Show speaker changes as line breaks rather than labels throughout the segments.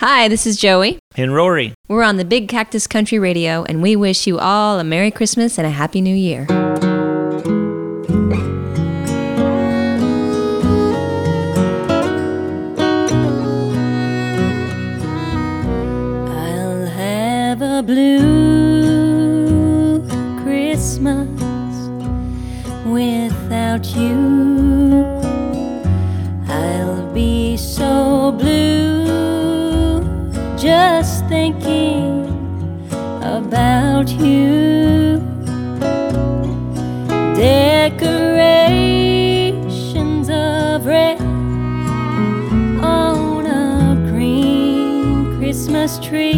Hi, this is Joey.
And Rory.
We're on the Big Cactus Country Radio, and we wish you all a Merry Christmas and a Happy New Year.
I'll have a blue Christmas without you. I'll be so blue just thinking about you. Decorations of red on a green Christmas tree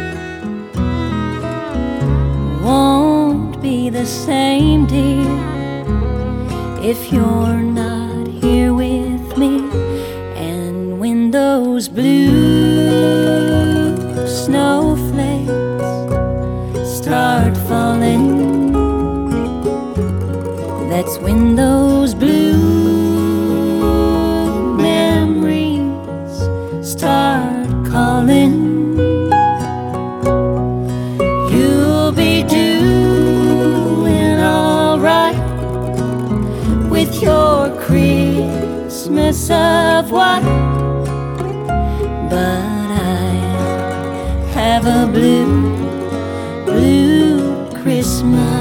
won't be the same, dear, if you're not here with me. And when those blue snowflakes start falling, that's when those blue memories start calling. You'll be doing all right with your Christmas of white, but I have a blue, blue Christmas.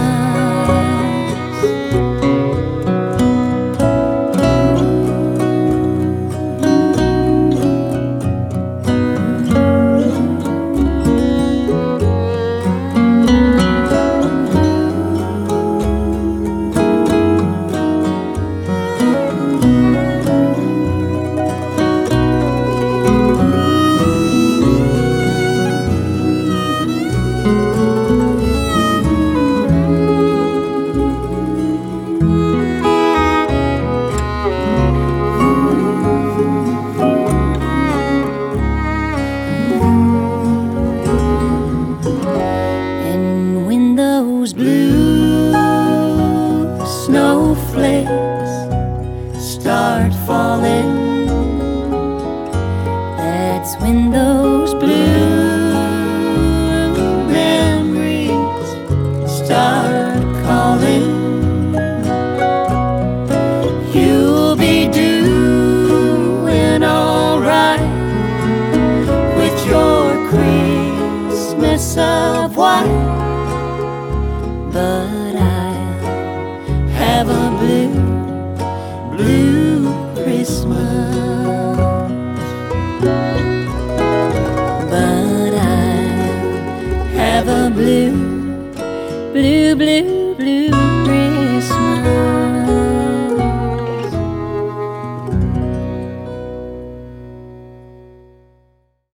Snowflakes start falling, that's when those blue memories start calling. You'll be doing all right with your Christmas of white, but have a blue, blue Christmas. But I have a blue, blue, blue, blue